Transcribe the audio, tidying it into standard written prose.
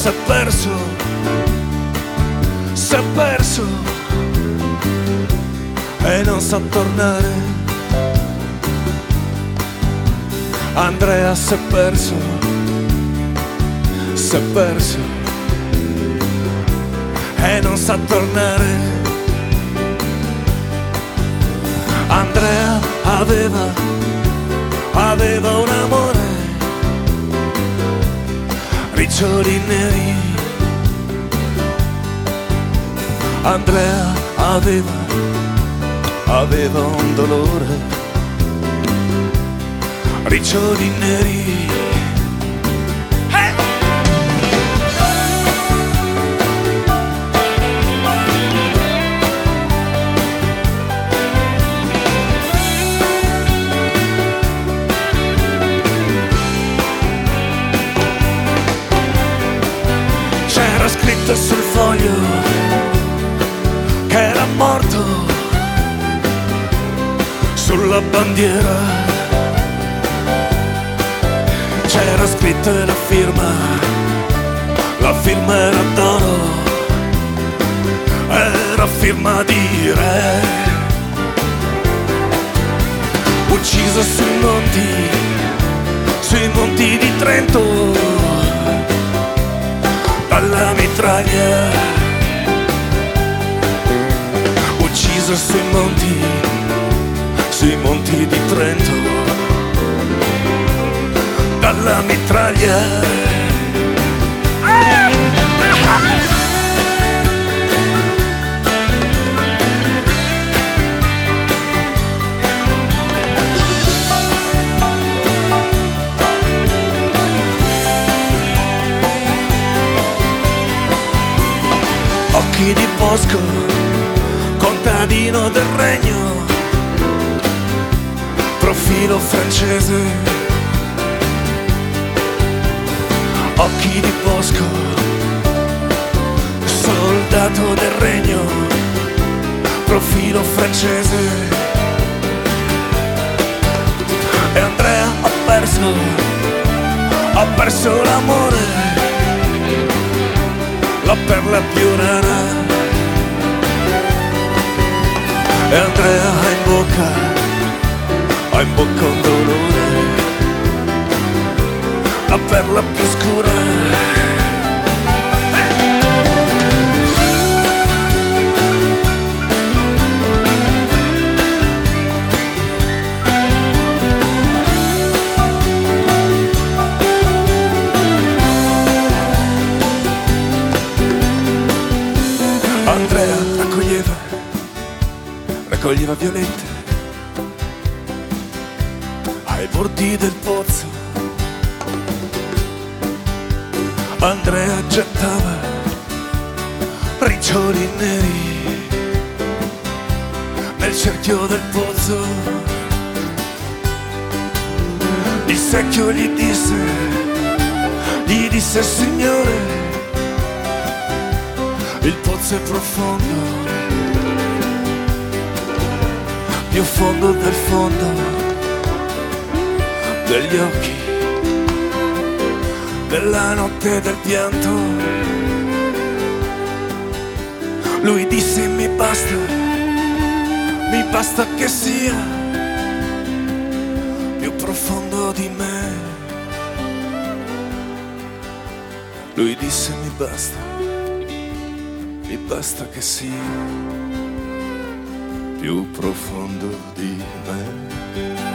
s'è perso, s'è perso e non sa tornare. Andrea s'è perso, s'è perso e non sa tornare. Andrea aveva un amore, riccioli neri. Andrea aveva un dolore, riccioli neri. C'era scritto sul foglio che era morto, sulla bandiera c'era scritto la firma era d'oro, era firma di re. Ucciso sui monti di Trento, dalla mitraglia. Ucciso sui monti di Trento, dalla mitraglia. Occhi di bosco, contadino del regno, profilo francese. Occhi di bosco, soldato del regno, profilo francese. E Andrea ha perso l'amore, la perla più rara. E Andrea ha in bocca un dolore, la perla più scura. Andrea raccoglieva violette ai bordi del pozzo. Andrea gettava riccioli neri nel cerchio del pozzo. Il secchio gli disse signore, il pozzo è profondo, più fondo del fondo degli occhi, della notte del pianto. Lui disse mi basta che sia più profondo di me. Lui disse mi basta che sia più profondo di me.